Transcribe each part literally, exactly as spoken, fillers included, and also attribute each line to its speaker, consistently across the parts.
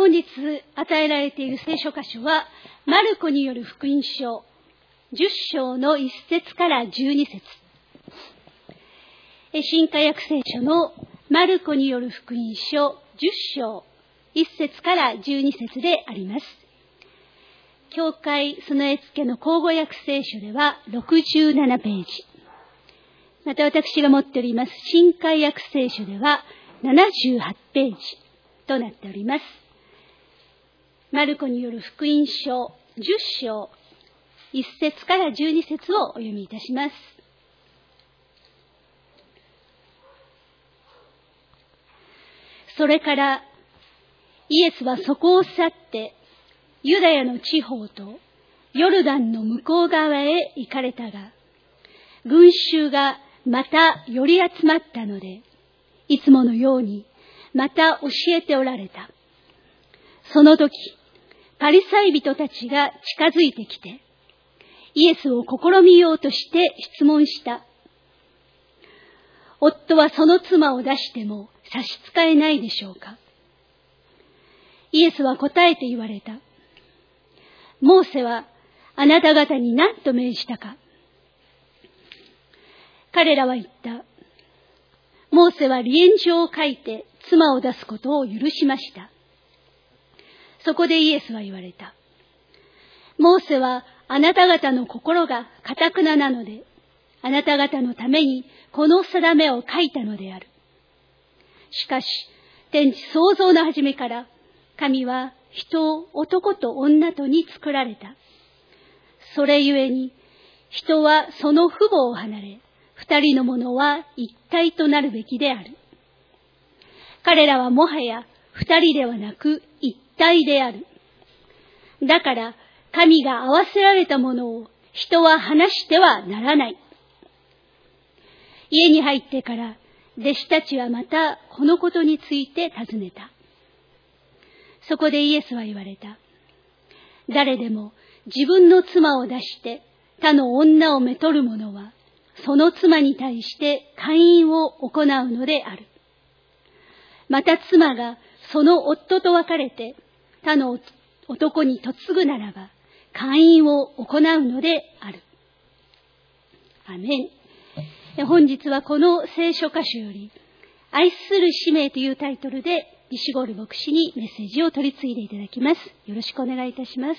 Speaker 1: 本日与えられている聖書箇所は、マルコによる福音書、じゅっ章のいっ節からじゅうに節。新化訳聖書のマルコによる福音書じゅっ章いっ節からじゅうに節であります。教会備え付けの口語訳聖書ではろくじゅうななページ。また私が持っております新化訳聖書ではななじゅうはちページとなっております。マルコによる福音書じゅっ章いっ節からじゅうに節をお読みいたします。それからイエスはそこを去ってユダヤの地方とヨルダンの向こう側へ行かれたが、群衆がまた寄り集まったので、いつものようにまた教えておられた。その時、パリサイ人たちが近づいてきて、イエスを試みようとして質問した。夫はその妻を出しても差し支えないでしょうか。イエスは答えて言われた。モーセはあなた方に何と命じたか。彼らは言った。モーセは離縁状を書いて妻を出すことを許しました。そこでイエスは言われた。モーセはあなた方の心が堅くななので、あなた方のためにこの定めを書いたのである。しかし、天地創造の初めから、神は人を男と女とに作られた。それゆえに、人はその父母を離れ、二人のものは一体となるべきである。彼らはもはや二人ではなく一体である。だから、神が合わせられたものを人は離してはならない。家に入ってから、弟子たちはまたこのことについて尋ねた。そこでイエスは言われた。誰でも自分の妻を出して他の女をめとる者は、その妻に対して姦淫を行うのである。また妻がその夫と別れて他の男に嫁ぐならば、姦淫を行うのである。アメン。本日はこの聖書箇所より、愛する使命というタイトルで、リシュゴール牧師にメッセージを取り次いでいただきます。よろしくお願いいたします。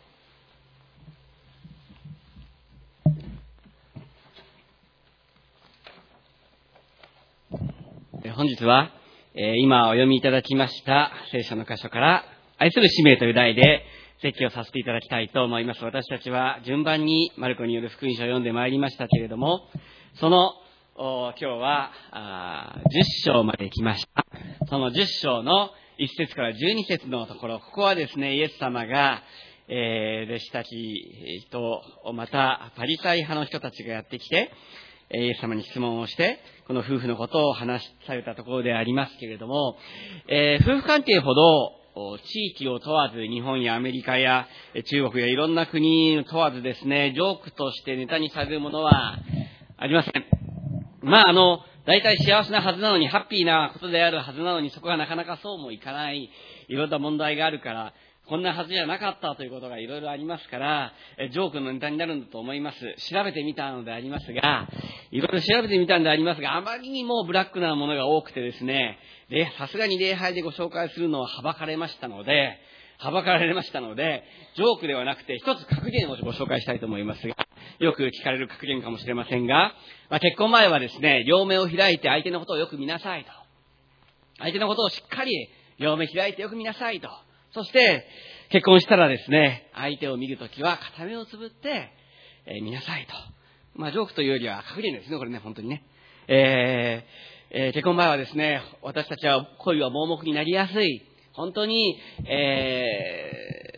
Speaker 2: 本日は、えー、今お読みいただきました聖書の箇所から、愛する使命という題で説教をさせていただきたいと思います。私たちは順番にマルコによる福音書を読んでまいりましたけれども、その今日はじゅっ章まで来ました。そのじゅっ章のいっ節からじゅうに節のところ、ここはですね、イエス様が、えー、弟子たちとまたパリサイ派の人たちがやってきて、イエス様に質問をして、この夫婦のことを話されたところでありますけれども、えー、夫婦関係ほど地域を問わず、日本やアメリカや中国やいろんな国を問わずですね、ジョークとしてネタにされるものはありません。まああの、大体幸せなはずなのに、ハッピーなことであるはずなのに、そこがなかなかそうもいかない、いろんな問題があるから、こんなはずじゃなかったということがいろいろありますから、ジョークのネタになるんだと思います。調べてみたのでありますが、いろいろ調べてみたんでありますが、あまりにもブラックなものが多くてですね、で、さすがに礼拝でご紹介するのははばかれましたので、はばかられましたので、ジョークではなくて一つ格言をご紹介したいと思いますが、よく聞かれる格言かもしれませんが、まあ、結婚前はですね、両目を開いて相手のことをよく見なさいと。相手のことをしっかり両目開いてよく見なさいと。そして、結婚したらですね、相手を見るときは片目をつぶって、えー、見なさいと。まあ、ジョークというよりは格言ですね、これね、本当にね。えーえー、結婚前はですね、私たちは恋は盲目になりやすい。本当に、え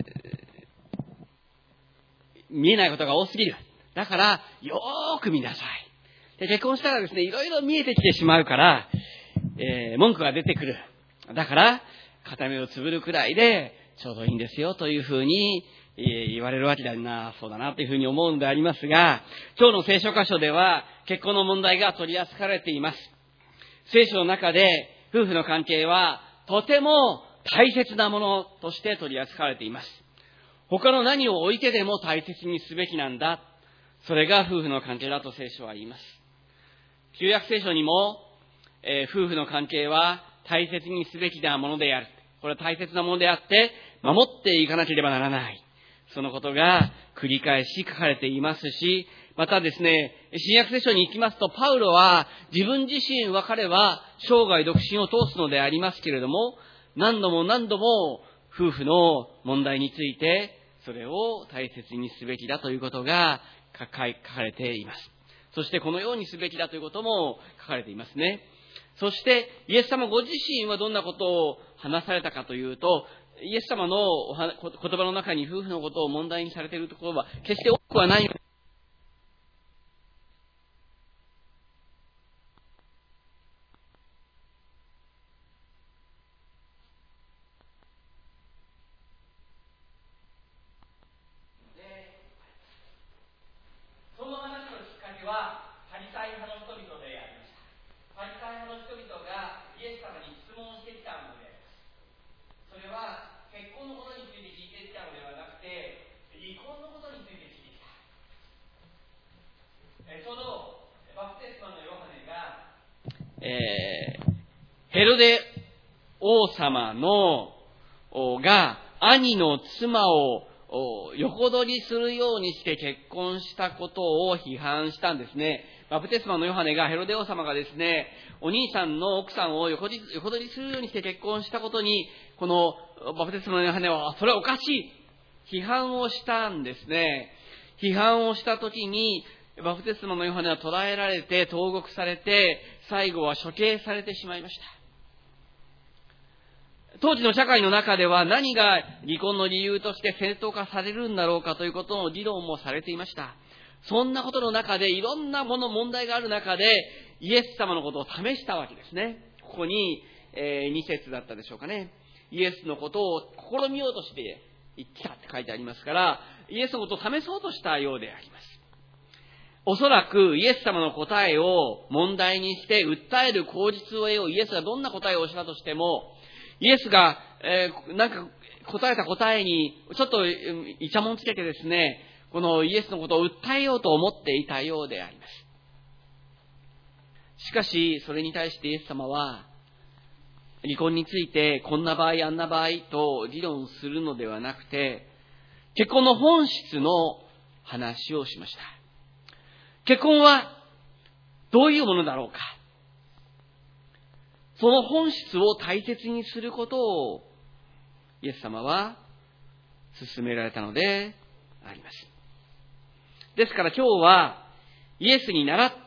Speaker 2: ー、見えないことが多すぎる。だから、よーく見なさい。で、結婚したらですね、いろいろ見えてきてしまうから、えー、文句が出てくる。だから、片目をつぶるくらいでちょうどいいんですよというふうに言われるわけだな、そうだなというふうに思うのでありますが、今日の聖書箇所では結婚の問題が取り扱われています。聖書の中で夫婦の関係はとても大切なものとして取り扱われています。他の何を置いてでも大切にすべきなんだ。それが夫婦の関係だと聖書は言います。旧約聖書にも、えー、夫婦の関係は大切にすべきなものである。これは大切なものであって、守っていかなければならない。そのことが繰り返し書かれていますし、またですね、新約聖書に行きますと、パウロは自分自身は彼は生涯独身を通すのでありますけれども、何度も何度も夫婦の問題について、それを大切にすべきだということが書かれています。そしてこのようにすべきだということも書かれていますね。そしてイエス様ご自身はどんなことを話されたかというと、イエス様の言葉の中に夫婦のことを問題にされているところは決して多くはないのです。その話のきっかけはパリサイ派の人々でありました。パリサイ派の人々がイエス様に質問してきたのであります。それは結婚のことについて聞いてきたのではなくて、離婚のことについて聞いてきた。えちょうどバプテスマのヨハネが、えー、ヘロデ王様のが兄の妻を横取りするようにして結婚したことを批判したんですね。バプテスマのヨハネがヘロデ王様がですね、お兄さんの奥さんを横取り、横取りするようにして結婚したことに、このバプテスマのヨハネは、それはおかしい批判をしたんですね。批判をしたときに、バプテスマのヨハネは捕らえられて、投獄されて、最後は処刑されてしまいました。当時の社会の中では何が離婚の理由として正当化されるんだろうかということの議論もされていました。そんなことの中でいろんなもの問題がある中でイエス様のことを試したわけですね。ここに、えー、に節だったでしょうかね。イエスのことを試みようとして言ってたって書いてありますから、イエスのことを試そうとしたようであります。おそらくイエス様の答えを問題にして訴える口実を得よう。イエスがどんな答えをしたとしても、イエスが、えー、なんか答えた答えにちょっとイチャモンつけてですね、このイエスのことを訴えようと思っていたようであります。しかしそれに対してイエス様は離婚についてこんな場合あんな場合と議論するのではなくて、結婚の本質の話をしました。結婚はどういうものだろうか。その本質を大切にすることをイエス様は勧められたのであります。ですから今日はイエスに倣って、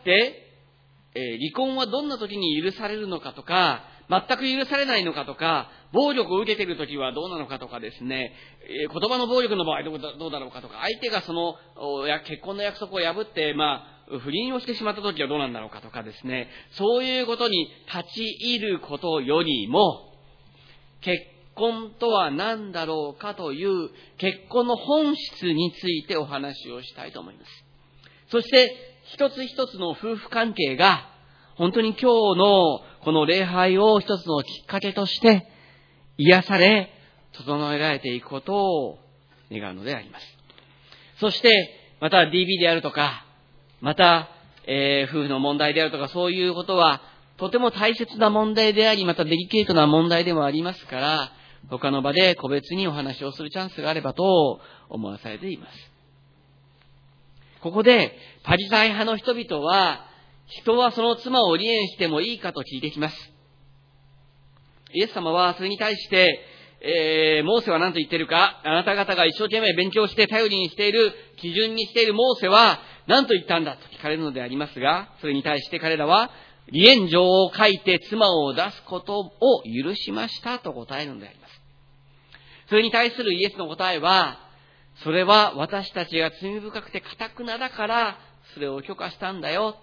Speaker 2: えー、離婚はどんな時に許されるのかとか、全く許されないのかとか、暴力を受けている時はどうなのかとかですね、えー、言葉の暴力の場合どうだ、どうだろうかとか、相手がその結婚の約束を破って、まあ不倫をしてしまった時はどうなんだろうかとかですね、そういうことに立ち入ることよりも、結婚とは何だろうかという結婚の本質についてお話をしたいと思います。そして一つ一つの夫婦関係が本当に今日のこの礼拝を一つのきっかけとして癒され整えられていくことを願うのであります。そしてまた ディービー であるとか、また、えー、夫婦の問題であるとか、そういうことはとても大切な問題であり、またデリケートな問題でもありますから、他の場で個別にお話をするチャンスがあればと思わされています。ここでパリサイ派の人々は、人はその妻を離縁してもいいかと聞いてきます。イエス様はそれに対して、えー、モーセは何と言っているか、あなた方が一生懸命勉強して頼りにしている、基準にしているモーセは何と言ったんだと聞かれるのでありますが、それに対して彼らは離縁状を書いて妻を出すことを許しましたと答えるのであります。それに対するイエスの答えは、それは私たちが罪深くて堅くなだからそれを許可したんだよ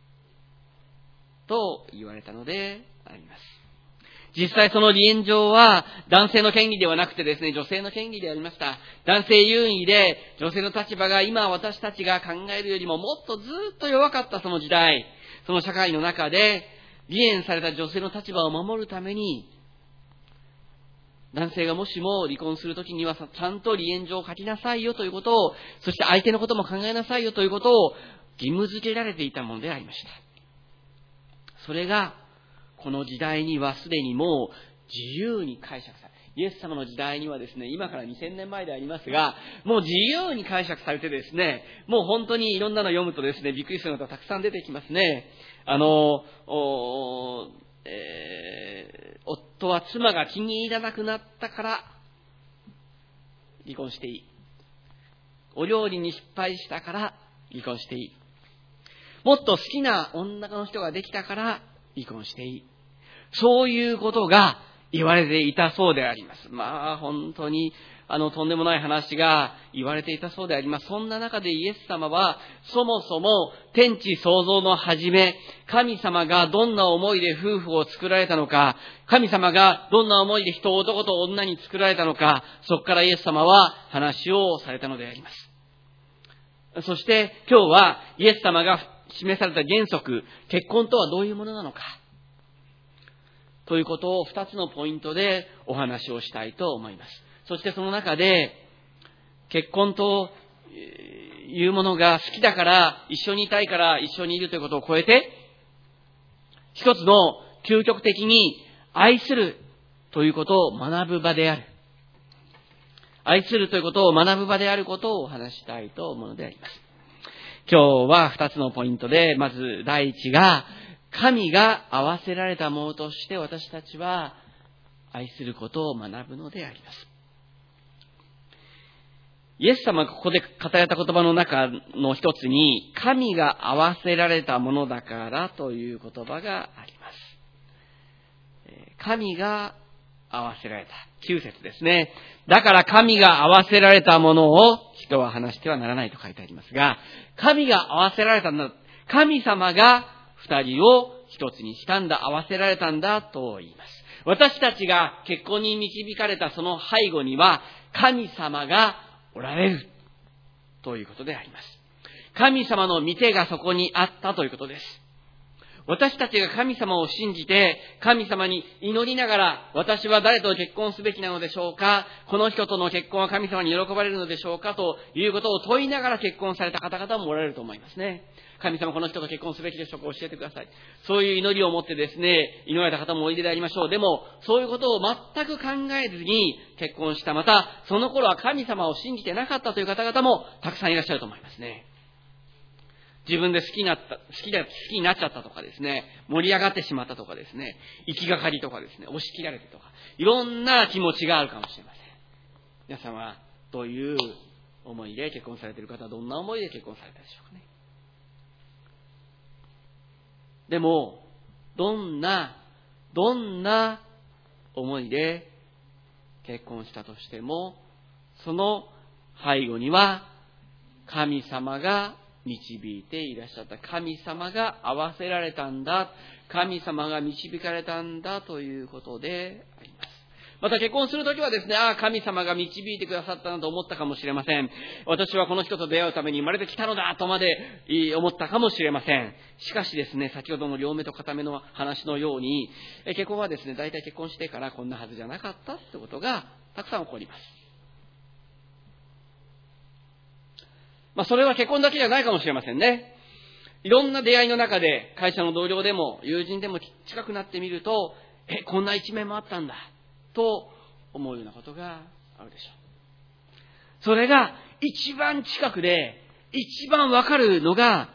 Speaker 2: と言われたのであります。実際その離縁状は男性の権利ではなくてですね、女性の権利でありました。男性優位で女性の立場が今私たちが考えるよりももっとずっと弱かったその時代、その社会の中で離縁された女性の立場を守るために男性がもしも離婚するときにはちゃんと離縁状を書きなさいよということを、そして相手のことも考えなさいよということを義務付けられていたものでありました。それが、この時代にはすでにもう自由に解釈され、イエス様の時代にはですね、今からにせんねんまえでありますが、もう自由に解釈されてですね、もう本当にいろんなの読むとですね、びっくりすることがたくさん出てきますね。あの、おえー、夫は妻が気に入らなくなったから離婚していい。お料理に失敗したから離婚していい。もっと好きな女の人ができたから離婚していい。そういうことが言われていたそうであります。まあ本当にあのとんでもない話が言われていたそうであります。そんな中でイエス様はそもそも天地創造の始め、神様がどんな思いで夫婦を作られたのか、神様がどんな思いで人を男と女に作られたのか、そこからイエス様は話をされたのであります。そして今日はイエス様が示された原則、結婚とはどういうものなのかということを二つのポイントでお話をしたいと思います。そしてその中で、結婚というものが好きだから、一緒にいたいから一緒にいるということを超えて、一つの究極的に愛するということを学ぶ場である。愛するということを学ぶ場であることをお話したいと思うのであります。今日は二つのポイントで、まず第一が、神が合わせられたものとして私たちは愛することを学ぶのであります。イエス様がここで語られた言葉の中の一つに、神が合わせられたものだからという言葉があります。神が合わせられた。きゅう節ですね。だから神が合わせられたものを人は話してはならないと書いてありますが、神が合わせられたんだ。神様が二人を一つにしたんだ、合わせられたんだと言います。私たちが結婚に導かれたその背後には、神様がおられるということであります。神様の御手がそこにあったということです。私たちが神様を信じて、神様に祈りながら、私は誰と結婚すべきなのでしょうか、この人との結婚は神様に喜ばれるのでしょうかということを問いながら結婚された方々もおられると思いますね。神様この人と結婚すべきでしょうか、教えてください。そういう祈りを持ってですね、祈られた方もおいででありましょう。でも、そういうことを全く考えずに結婚した。また、その頃は神様を信じてなかったという方々もたくさんいらっしゃると思いますね。自分で好きになった、好きだ、好きになっちゃったとかですね、盛り上がってしまったとかですね、行きがかりとかですね、押し切られてとか、いろんな気持ちがあるかもしれません。皆さんはどういう思いで結婚されている方はどんな思いで結婚されたでしょうかね。でも、どんな、どんな思いで結婚したとしても、その背後には神様が導いていらっしゃった。神様が合わせられたんだ。神様が導かれたんだということであります。また結婚するときはですね、ああ、神様が導いてくださったなと思ったかもしれません。私はこの人と出会うために生まれてきたのだとまで思ったかもしれません。しかしですね、先ほどの両目と片目の話のように、結婚はですね、大体結婚してからこんなはずじゃなかったってことがたくさん起こります。まあ、それは結婚だけじゃないかもしれませんね。いろんな出会いの中で、会社の同僚でも友人でも近くなってみると、え、こんな一面もあったんだと思うようなことがあるでしょう。それが一番近くで一番わかるのが、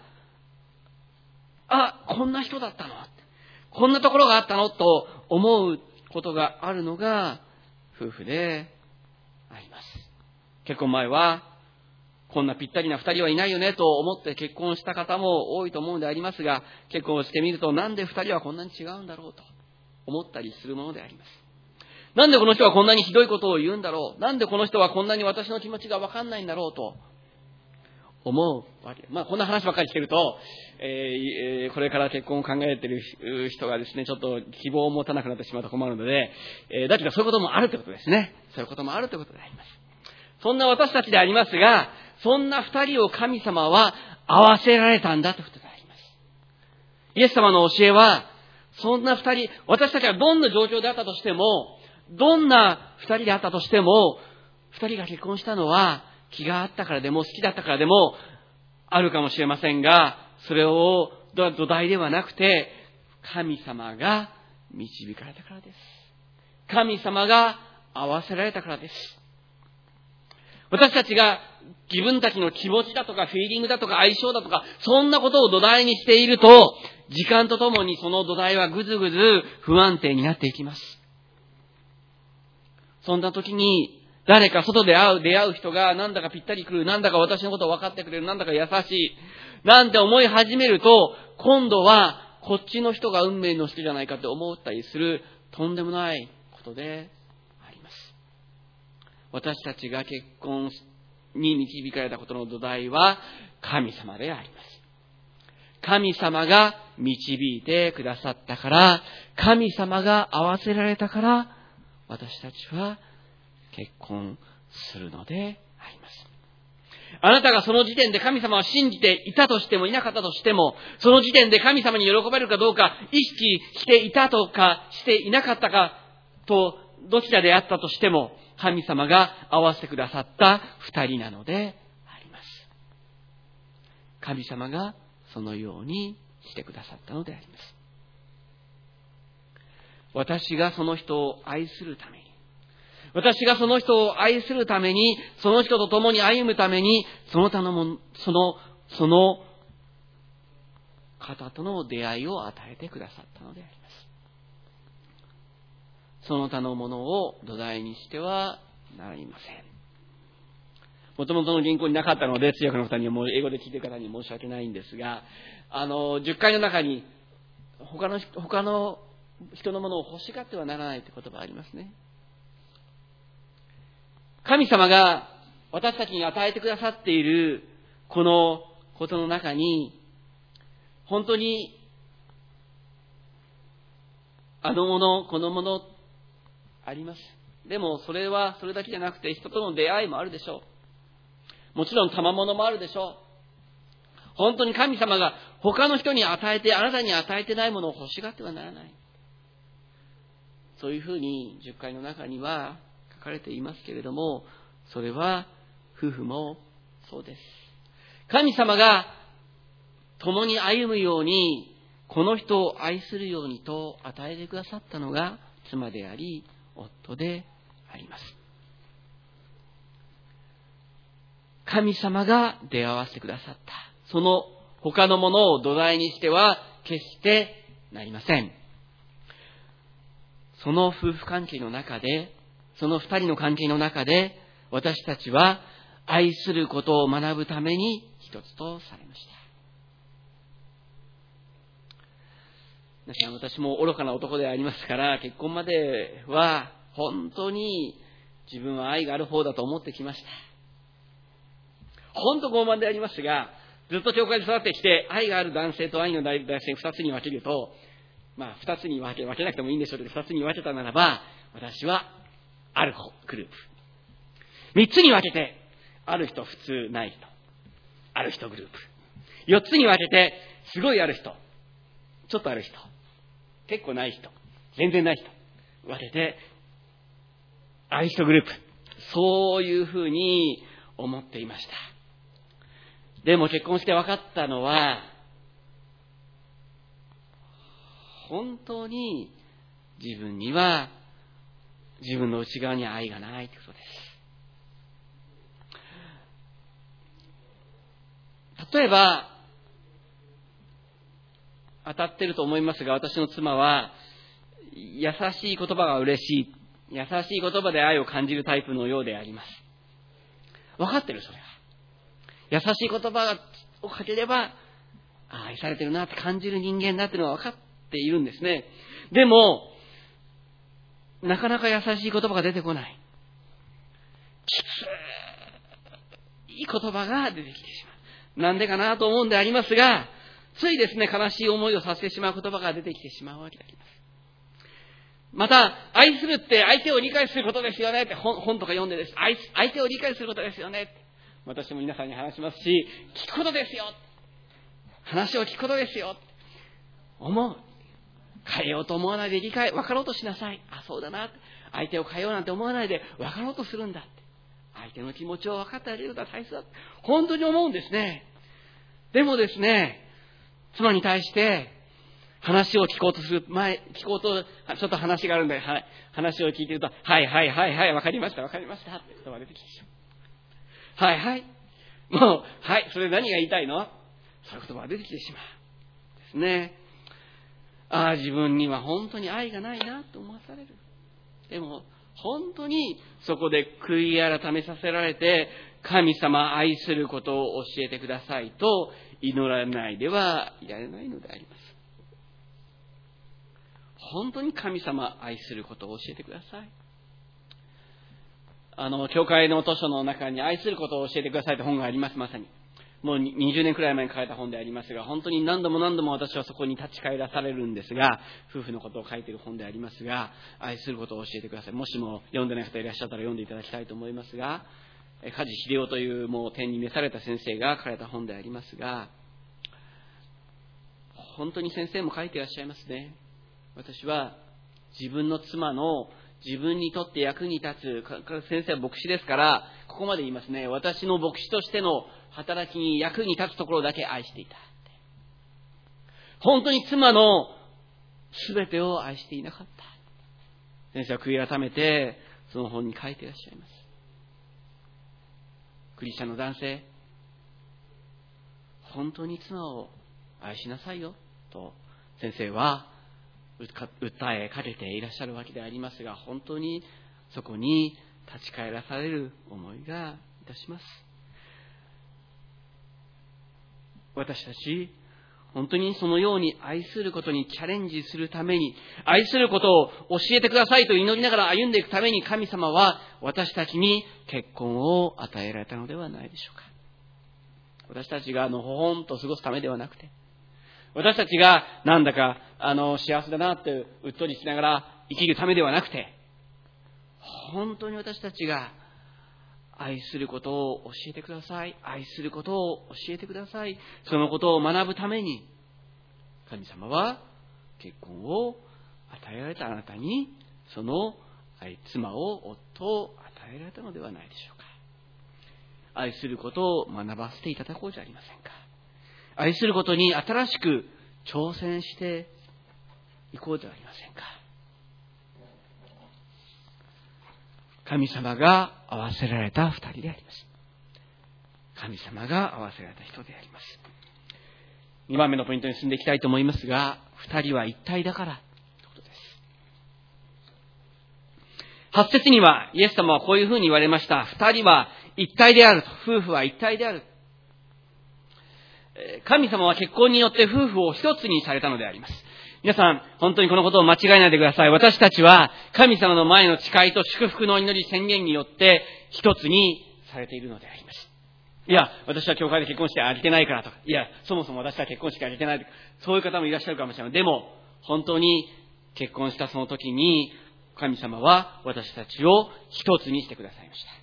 Speaker 2: あ、こんな人だったの、こんなところがあったのと思うことがあるのが夫婦であります。結婚前はこんなぴったりな二人はいないよねと思って結婚した方も多いと思うのでありますが、結婚してみるとなんで二人はこんなに違うんだろうと思ったりするものであります。なんでこの人はこんなにひどいことを言うんだろう、なんでこの人はこんなに私の気持ちが分かんないんだろうと思うわけ。まあこんな話ばっかりしてると、えー、これから結婚を考えている人がですね、ちょっと希望を持たなくなってしまうと困るので、えー、だけどそういうこともあるということですね。そういうこともあるということであります。そんな私たちでありますが、そんな二人を神様は合わせられたんだということであります。イエス様の教えは、そんな二人、私たちはどんな状況であったとしても、どんな二人であったとしても、二人が結婚したのは気があったからでも好きだったからでもあるかもしれませんが、それを土台ではなくて、神様が導かれたからです。神様が合わせられたからです。私たちが自分たちの気持ちだとかフィーリングだとか相性だとか、そんなことを土台にしていると、時間とともにその土台はぐずぐず不安定になっていきます。そんな時に誰か外で会う、出会う人がなんだかぴったり来る、なんだか私のことを分かってくれる、なんだか優しい、なんて思い始めると、今度はこっちの人が運命の人じゃないかって思ったりするとんでもないことであります。私たちが結婚に導かれたことの土台は神様であります。神様が導いてくださったから、神様が合わせられたから、私たちは結婚するのであります。あなたがその時点で神様を信じていたとしてもいなかったとしても、その時点で神様に喜ばれるかどうか意識していたとかしていなかったかと、どちらであったとしても、神様が合わせてくださった二人なのであります。神様がそのようにしてくださったのであります。私がその人を愛するために、私がその人を愛するために、その人と共に歩むために、その他のも、その、その方との出会いを与えてくださったのであります。その他のものを土台にしてはなりません。もともとの銀行になかったので、通訳の方にはもう英語で聞いている方に申し訳ないんですが、あの、じゅっかいの中に他の、他の人のものを欲しがってはならないという言葉がありますね。神様が私たちに与えてくださっているこのことの中に、本当にあのもの、このものあります。でもそれはそれだけじゃなくて、人との出会いもあるでしょう。もちろん賜物もあるでしょう。本当に神様が他の人に与えて、あなたに与えてないものを欲しがってはならない。そういうふうにじゅっかいの中には書かれていますけれども、それは夫婦もそうです。神様が共に歩むように、この人を愛するようにと与えてくださったのが妻であり夫であります。神様が出会わせてくださった、その他のものを土台にしては決してなりません。その夫婦関係の中で、その二人の関係の中で、私たちは愛することを学ぶために一つとされました。皆さん、私も愚かな男でありますから、結婚までは本当に自分は愛がある方だと思ってきました。本当傲慢でありますが、ずっと教会で育ってきて、愛がある男性と愛のない男性二つに分けると、まあ二つに分け、分けなくてもいいんでしょうけど、二つに分けたならば、私はあるグループ。三つに分けて、ある人、普通ない人。ある人グループ。四つに分けて、すごいある人。ちょっとある人。結構ない人。全然ない人。分けて、ある人グループ。そういうふうに思っていました。でも結婚して分かったのは、本当に自分には、自分の内側に愛がないということです。例えば、当たってると思いますが、私の妻は優しい言葉が嬉しい、優しい言葉で愛を感じるタイプのようであります。分かってる、それは。優しい言葉をかければ、愛されてるなって感じる人間だっていうのは分かっているんですね。でも、なかなか優しい言葉が出てこない。きつい言葉が出てきてしまう。なんでかなと思うんでありますが、ついですね、悲しい思いをさせてしまう言葉が出てきてしまうわけであります。また、愛するって相手を理解することですよねって本、本とか読んでです。愛、相手を理解することですよねって。私も皆さんに話しますし、聞くことですよ。話を聞くことですよ。思う。変えようと思わないで理解、分かろうとしなさい。あ、そうだな。 相手を変えようなんて思わないで分かろうとするんだって。相手の気持ちを分かってあげることは大切だ。本当に思うんですね。でもですね、妻に対して話を聞こうとする前、聞こうと、ちょっと話があるんで、はい、話を聞いていると、はいはいはいはい、分かりました分かりましたって言葉が出てきてしまう。はいはい。もう、はい、それ何が言いたいの？そういう言葉が出てきてしまう。ですね。ああ、自分には本当に愛がないなと思わされる。でも、本当にそこで悔い改めさせられて、神様愛することを教えてくださいと祈らないではいられないのであります。本当に神様愛することを教えてください。あの、教会の図書の中に愛することを教えてくださいという本があります、まさに。もうにじゅうねんくらい前に書いた本でありますが、本当に何度も何度も私はそこに立ち返らされるんですが、夫婦のことを書いている本でありますが、愛することを教えてください。もしも読んでない方いらっしゃったら読んでいただきたいと思いますが、梶秀夫というもう天に召された先生が書かれた本でありますが、本当に先生も書いていらっしゃいますね。私は自分の妻の自分にとって役に立つ、先生は牧師ですから、ここまで言いますね。私の牧師としての働きに役に立つところだけ愛していた。本当に妻の全てを愛していなかった。先生は悔い改めて、その本に書いていらっしゃいます。クリスチャンの男性、本当に妻を愛しなさいよ、と先生は訴えかけていらっしゃるわけでありますが、本当にそこに立ち返らされる思いがいたします。私たち、本当にそのように愛することにチャレンジするために、愛することを教えてくださいと祈りながら歩んでいくために、神様は私たちに結婚を与えられたのではないでしょうか。私たちがのほほんと過ごすためではなくて、私たちがなんだかあの幸せだなってうっとりしながら生きるためではなくて、本当に私たちが愛することを教えてください。愛することを教えてください。そのことを学ぶために、神様は結婚を与えられたあなたに、その妻を、夫を与えられたのではないでしょうか。愛することを学ばせていただこうじゃありませんか。愛することに新しく挑戦していこうじゃありませんか。神様が合わせられた二人であります。神様が合わせられた人であります。二番目のポイントに進んでいきたいと思いますが、二人は一体だからということです。八節にはイエス様はこういうふうに言われました。二人は一体であると。夫婦は一体である。神様は結婚によって夫婦を一つにされたのであります。皆さん、本当にこのことを間違えないでください。私たちは神様の前の誓いと祝福の祈り宣言によって一つにされているのであります。いや、私は教会で結婚してあげてないからとか、いや、そもそも私は結婚式あげてないとか、そういう方もいらっしゃるかもしれない。でも、本当に結婚したその時に、神様は私たちを一つにしてくださいました。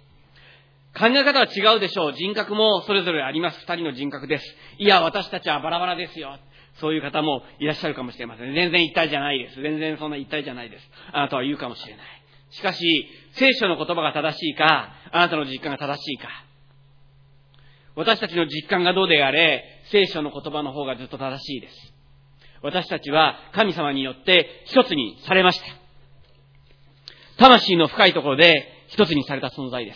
Speaker 2: 考え方は違うでしょう。人格もそれぞれあります。二人の人格です。いや、私たちはバラバラですよ。そういう方もいらっしゃるかもしれません。全然一体じゃないです。全然そんな一体じゃないです。あなたは言うかもしれない。しかし、聖書の言葉が正しいか、あなたの実感が正しいか。私たちの実感がどうであれ、聖書の言葉の方がずっと正しいです。私たちは神様によって一つにされました。魂の深いところで一つにされた存在です。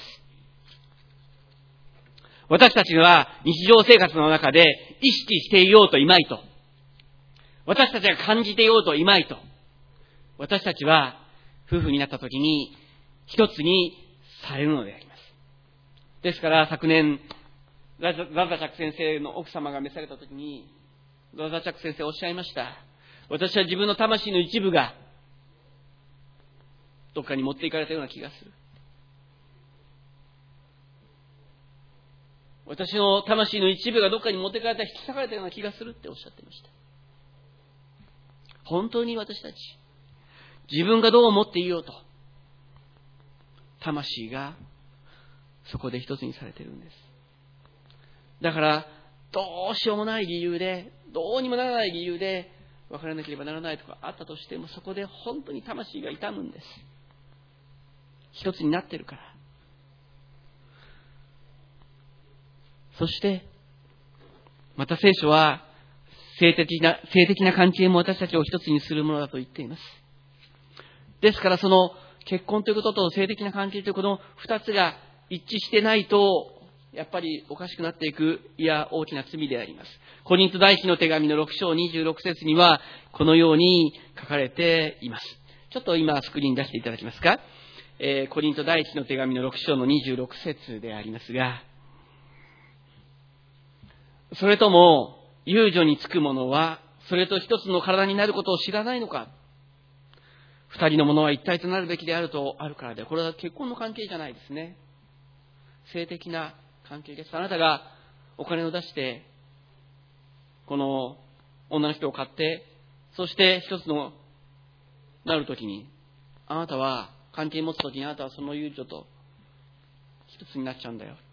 Speaker 2: 私たちは日常生活の中で意識していようといまいと、私たちが感じていようといまいと、私たちは夫婦になった時に一つにされるのであります。ですから昨年、ザザザチャク先生の奥様が召された時に、ザザチャク先生おっしゃいました。私は自分の魂の一部がどっかに持っていかれたような気がする。私の魂の一部がどっかに持っていかれた、引き裂かれたような気がするっておっしゃっていました。本当に私たち、自分がどう思っていようと、魂がそこで一つにされているんです。だから、どうしようもない理由で、どうにもならない理由で、別れなければならないとかあったとしても、そこで本当に魂が痛むんです。 一つになっているから。そして、また聖書は、性的な、性的な関係も私たちを一つにするものだと言っています。ですからその結婚ということと性的な関係というこの二つが一致してないと、やっぱりおかしくなっていく、いや大きな罪であります。コリント第一の手紙のろく章にじゅうろく節にはこのように書かれています。ちょっと今スクリーンに出していただけますか。えー、コリント第一の手紙のろく章のにじゅうろく節でありますが、それとも遊女につく者はそれと一つの体になることを知らないのか。二人のものは一体となるべきであるとあるからで、これは結婚の関係じゃないですね。性的な関係です。あなたがお金を出してこの女の人を買って、そして一つのなるときに、あなたは関係を持つときにあなたはその遊女と一つになっちゃうんだよって、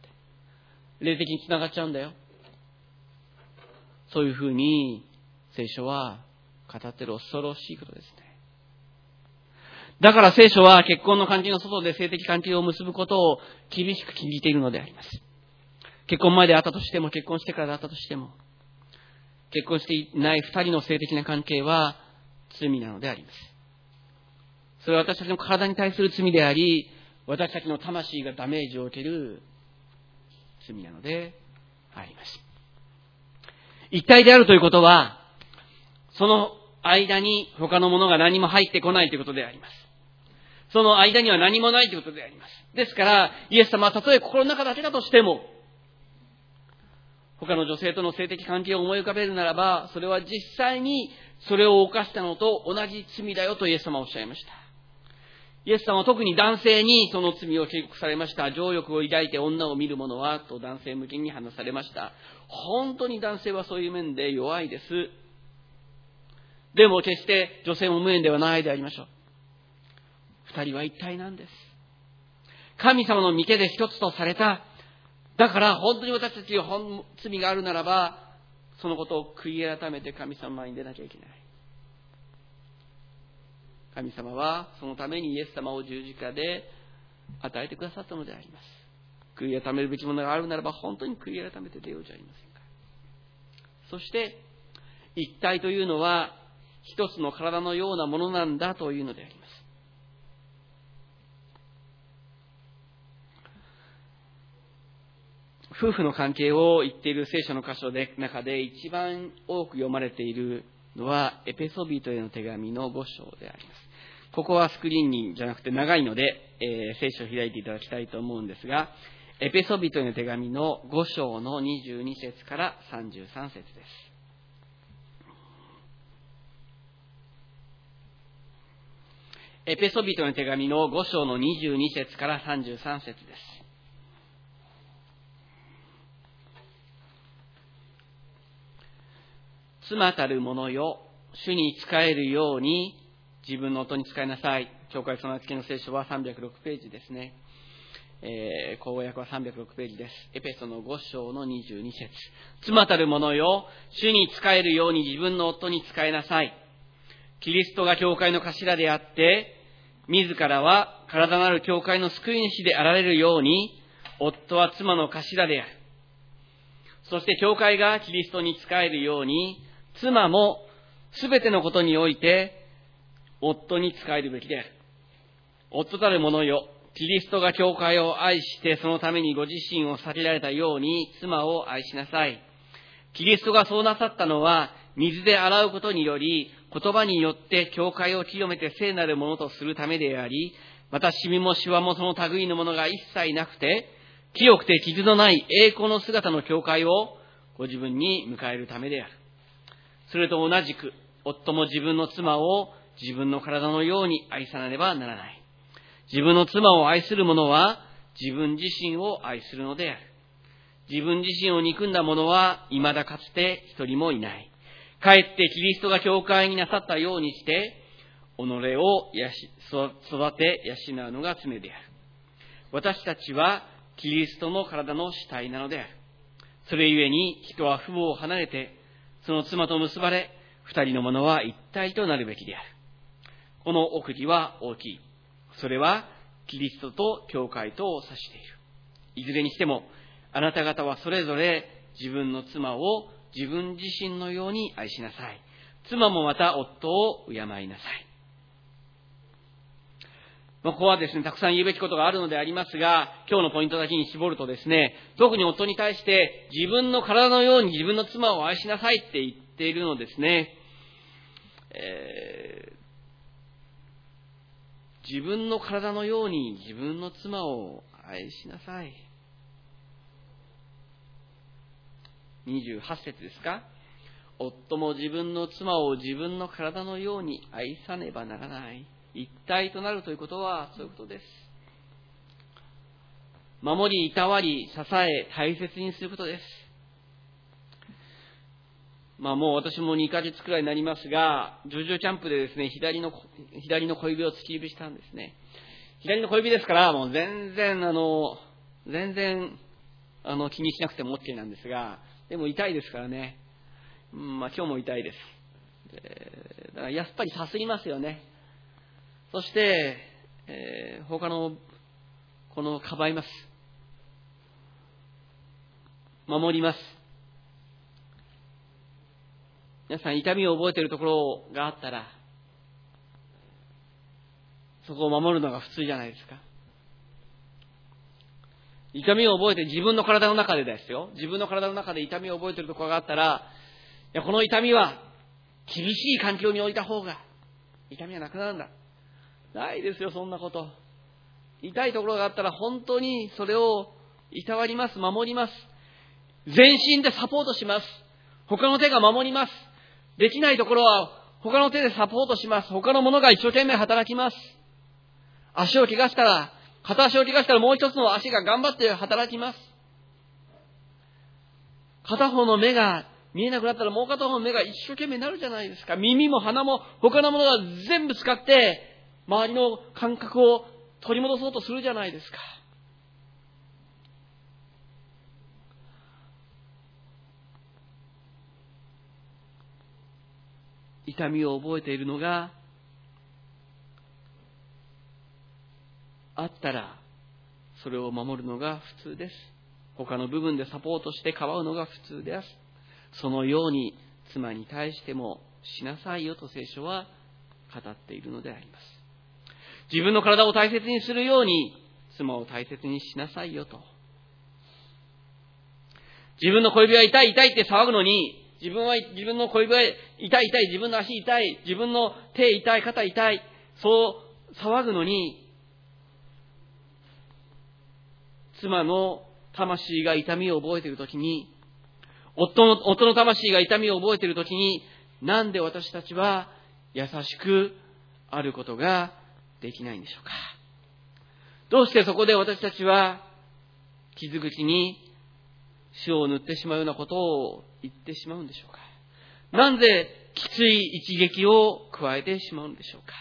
Speaker 2: 霊的につながっちゃうんだよ。そういうふうに聖書は語っている恐ろしいことですね。だから聖書は結婚の関係の外で性的関係を結ぶことを厳しく禁じているのであります。結婚前であったとしても、結婚してからであったとしても、結婚していない二人の性的な関係は罪なのであります。それは私たちの体に対する罪であり、私たちの魂がダメージを受ける罪なのであります。一体であるということは、その間に他のものが何も入ってこないということであります。その間には何もないということであります。ですから、イエス様はたとえ心の中だけだとしても、他の女性との性的関係を思い浮かべるならば、それは実際にそれを犯したのと同じ罪だよとイエス様はおっしゃいました。イエス様は特に男性にその罪を警告されました。情欲を抱いて女を見る者はと男性向けに話されました。本当に男性はそういう面で弱いです。でも決して女性も無縁ではないでありましょう。二人は一体なんです。神様の御手で一つとされた。だから本当に私たちに罪があるならば、そのことを悔い改めて神様に出なきゃいけない。神様はそのためにイエス様を十字架で与えてくださったのであります。悔い改めるべきものがあるならば本当に悔い改めて出ようじゃありませんか。そして一体というのは一つの体のようなものなんだというのであります。夫婦の関係を言っている聖書の箇所の中で一番多く読まれているのはエペソビトへの手紙のご章であります。ここはスクリーンにじゃなくて長いので、えー、聖書を開いていただきたいと思うんですが、エペソビトへの手紙のご章のにじゅうに節からさんじゅうさん節です。エペソビトの手紙のご章のにじゅうに節からさんじゅうさん節です。妻たる者よ、主に仕えるように自分の夫に仕えなさい。教会備え付けの聖書はさんびゃくろくページですね。えー、口語訳はさんびゃくろくページです。エペソのご章のにじゅうに節。妻たる者よ、主に仕えるように自分の夫に仕えなさい。キリストが教会の頭であって、自らは体なる教会の救い主であられるように、夫は妻の頭である。そして教会がキリストに仕えるように、妻もすべてのことにおいて夫に仕えるべきである。夫たる者よ、キリストが教会を愛してそのためにご自身を避けられたように妻を愛しなさい。キリストがそうなさったのは水で洗うことにより、言葉によって教会を清めて聖なるものとするためであり、またシミもシワもその類のものが一切なくて、清くて傷のない栄光の姿の教会をご自分に迎えるためである。それと同じく、夫も自分の妻を自分の体のように愛さなければならない。自分の妻を愛する者は自分自身を愛するのである。自分自身を憎んだ者は未だかつて一人もいない。かえってキリストが教会になさったようにして、己をやし育て養うのが常である。私たちはキリストの体の主体なのである。それゆえに人は父母を離れて、その妻と結ばれ、二人の者は一体となるべきである。この奥義は大きい。それは、 キリストと教会とを指している。いずれにしても、あなた方はそれぞれ自分の妻を自分自身のように愛しなさい。妻もまた夫を敬いなさい。ここはですね、たくさん言うべきことがあるのでありますが、今日のポイントだけに絞るとですね、特に夫に対して自分の体のように自分の妻を愛しなさいって言っているのですね。えー自分の体のように自分の妻を愛しなさい。にじゅうはち節ですか。夫も自分の妻を自分の体のように愛さねばならない。一体となるということはそういうことです。守り、いたわり、支え、大切にすることです。まあもう私もにかげつくらいになりますが、ジョジョキャンプでですね、左の、左の小指を突き指したんですね。左の小指ですから、もう全然、あの、全然、あの、気にしなくても OK なんですが、でも痛いですからね。うん、まあ今日も痛いです。えー、だからやっぱりさすりますよね。そして、えー、他の、この、かばいます。守ります。皆さん痛みを覚えているところがあったら、そこを守るのが普通じゃないですか。痛みを覚えて自分の体の中でですよ。自分の体の中で痛みを覚えているところがあったら、いや、この痛みは厳しい環境に置いた方が痛みはなくなるんだ。ないですよ、そんなこと。痛いところがあったら本当にそれをいたわります、守ります。全身でサポートします。他の手が守ります。できないところは他の手でサポートします。他の者が一生懸命働きます。足を怪我したら、片足を怪我したらもう一つの足が頑張って働きます。片方の目が見えなくなったらもう片方の目が一生懸命になるじゃないですか。耳も鼻も他のものが全部使って周りの感覚を取り戻そうとするじゃないですか。痛みを覚えているのがあったら、それを守るのが普通です。他の部分でサポートしてかばうのが普通です。そのように妻に対してもしなさいよと聖書は語っているのであります。自分の体を大切にするように妻を大切にしなさいよと。自分の小指は痛い痛いって騒ぐのに、自分は、自分の小指は痛い痛い、自分の足痛い、自分の手痛い、肩痛い、そう騒ぐのに、妻の魂が痛みを覚えているときに、夫の、夫の魂が痛みを覚えているときに、なんで私たちは優しくあることができないんでしょうか。どうしてそこで私たちは傷口に塩を塗ってしまうようなことを言ってしまうんでしょうか。なんできつい一撃を加えてしまうんでしょうか。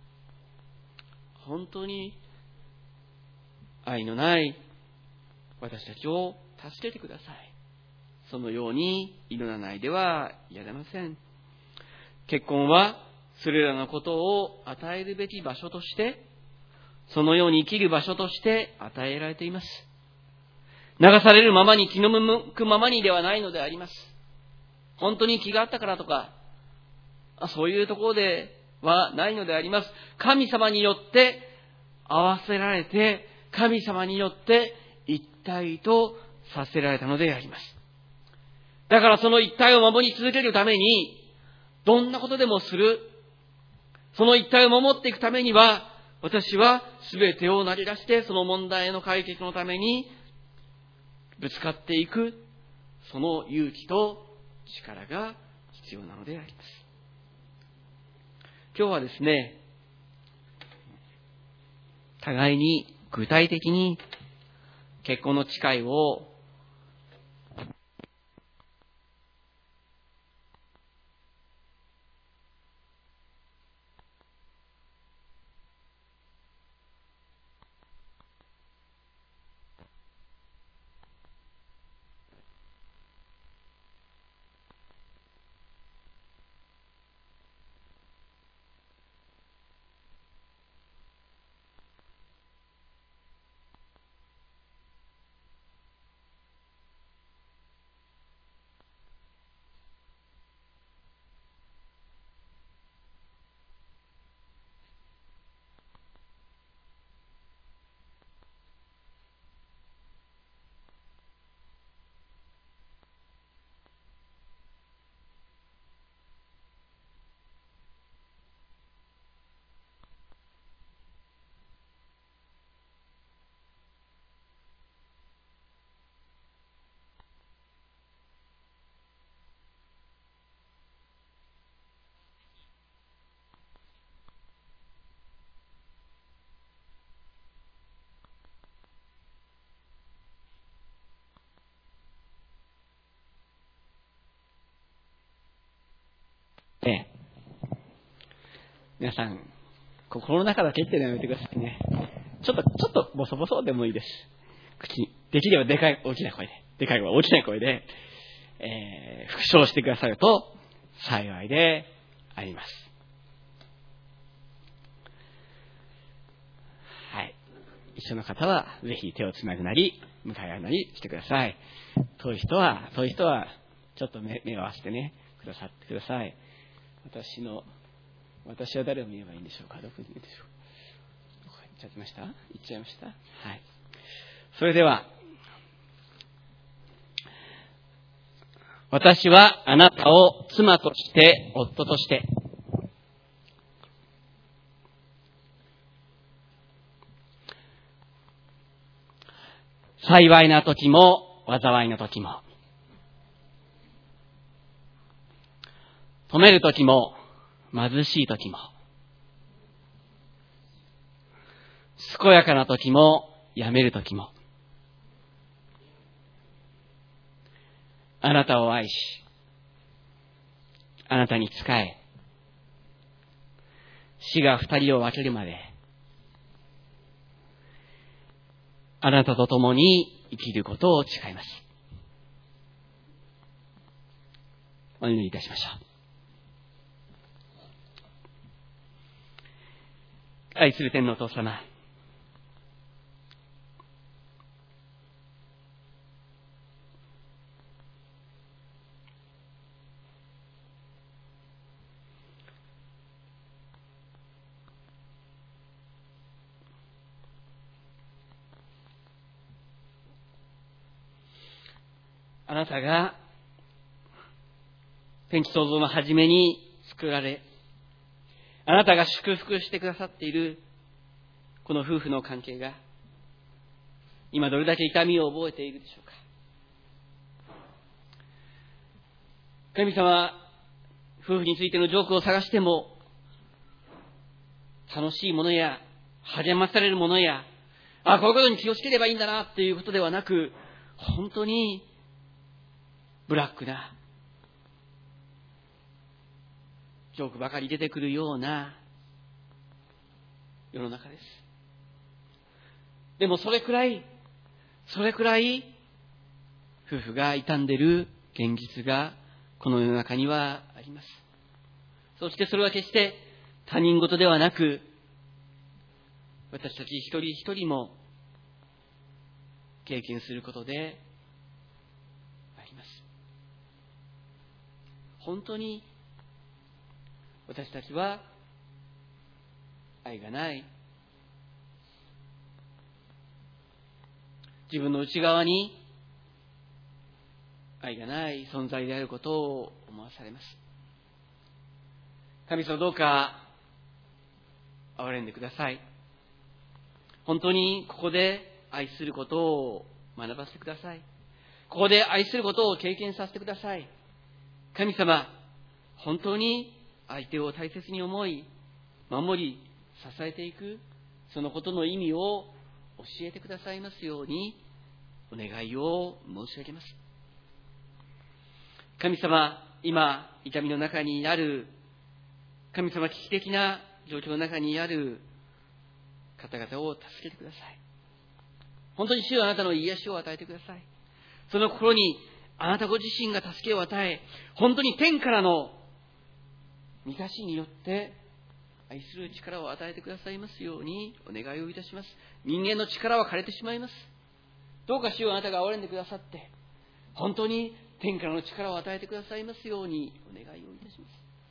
Speaker 2: 本当に愛のない私たちを助けてください。そのように祈らないではいられません。結婚はそれらのことを与えるべき場所として、そのように生きる場所として与えられています。流されるままに、気の向くままにではないのであります。本当に気があったからとか、そういうところではないのであります。神様によって合わせられて、神様によって一体とさせられたのであります。だからその一体を守り続けるために、どんなことでもする。その一体を守っていくためには、私は全てを投げ出して、その問題の解決のためにぶつかっていく、その勇気と力が必要なのであります。今日はですね、互いに具体的に結婚の誓いを皆さん、心の中だけっていうのはやめてくださいね。ちょっと、ちょっとボソボソでもいいです。口に、できればでかい、大きな声で、でかい声、大きな声で、えー、復唱してくださると幸いであります。はい。一緒の方は、ぜひ手をつなぐなり、向かい合うなりしてください。遠い人は、遠い人は、ちょっと目、目を合わせてね、くださってください。私の、私は誰を見ればいいんでしょうか。どこにいるでしょう。どこ行っちゃいました？行っちゃいました？はい。それでは、私はあなたを妻として、夫として、幸いな時も、災いの時も、富める時も、貧しい時も、健やかな時も、病める時も、あなたを愛し、あなたに仕え、死が二人を分けるまで、あなたと共に生きることを誓います。お祈りいたしましょう。愛する天のお父様、あなたが天地創造の初めに作られ、あなたが祝福してくださっているこの夫婦の関係が今どれだけ痛みを覚えているでしょうか。神様、夫婦についてのジョークを探しても楽しいものや励まされるものや、あ、こういうことに気をつければいいんだなっていうことではなく、本当にブラックなジョークばかり出てくるような世の中です。でもそれくらい、それくらい夫婦が傷んでいる現実がこの世の中にはあります。そしてそれは決して他人事ではなく、私たち一人一人も経験することであります。本当に私たちは愛がない、自分の内側に愛がない存在であることを思わされます。神様、どうか憐れんでください。本当にここで愛することを学ばせてください。ここで愛することを経験させてください。神様、本当に相手を大切に思い、守り、支えていく、そのことの意味を教えてくださいますようにお願いを申し上げます。神様、今痛みの中にある、神様、危機的な状況の中にある方々を助けてください。本当に主はあなたの癒しを与えてください。その心にあなたご自身が助けを与え、本当に天からの御菓子によって愛する力を与えてくださいますようにお願いをいたします。人間の力は枯れてしまいます。どうか主よ、あなたが憐れんでくださって、本当に天からの力を与えてくださいますようにお願いをいたします。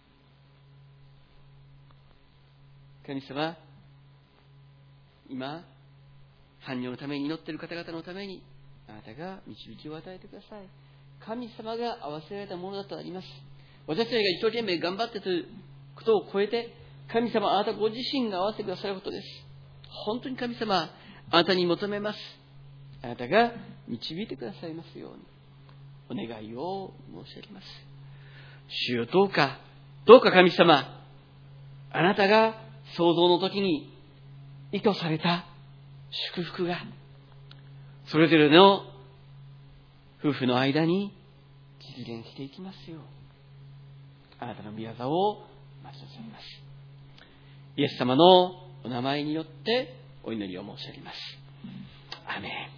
Speaker 2: 神様、今伴侶のために祈っている方々のためにあなたが導きを与えてください。神様が合わせられたものだとあります。私たちが一生懸命頑張ってということを超えて、神様、あなたご自身が合わせてくださることです。本当に神様、あなたに求めます。あなたが導いてくださいますようにお願いを申し上げます。主よ、どうかどうか神様、あなたが創造の時に意図された祝福がそれぞれの夫婦の間に実現していきますよう、あなたの御業を待ち望みます。 イエス様のお名前によってお祈りを申し上げます。アーメン。